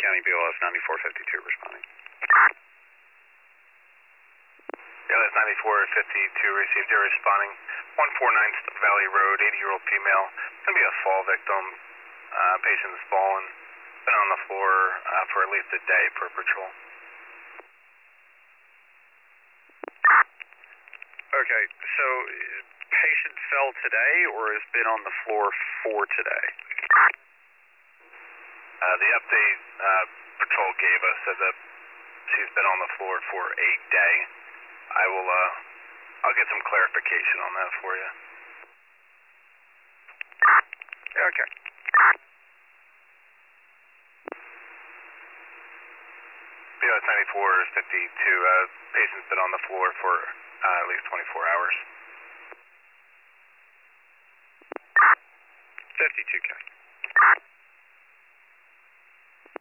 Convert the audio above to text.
County BLS 9452 responding. BLS 9452 received. They're responding. 149 Stone Valley Road, 80-year-old female. Going to be a fall victim. Patient's fallen. Been on the floor for at least a day per patrol. Okay, so patient fell today or has been on the floor for today? The update patrol gave us said that she's been on the floor for a day. I'll get some clarification on that for you. Okay. BLS 9452, patient's been on the floor for at least 24 hours. 52K.